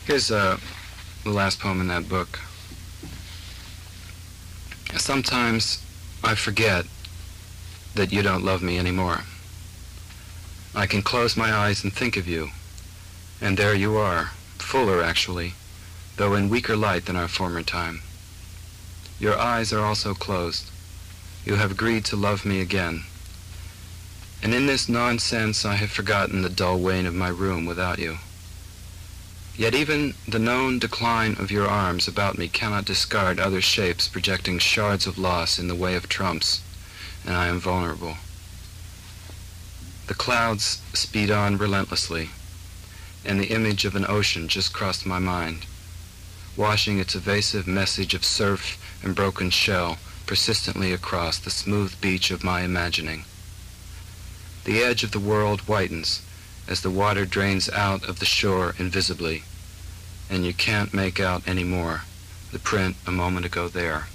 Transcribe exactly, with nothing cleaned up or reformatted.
Here's uh, the last poem in that book. Sometimes I forget that you don't love me anymore. I can close my eyes and think of you, and there you are, fuller actually, though in weaker light than our former time. Your eyes are also closed. You have agreed to love me again. And in this nonsense I have forgotten the dull wane of my room without you. Yet even the known decline of your arms about me cannot discard other shapes projecting shards of loss in the way of trumps, and I am vulnerable. The clouds speed on relentlessly, and the image of an ocean just crossed my mind, washing its evasive message of surf and broken shell persistently across the smooth beach of my imagining. The edge of the world whitens as the water drains out of the shore invisibly, and you can't make out any more the print a moment ago there.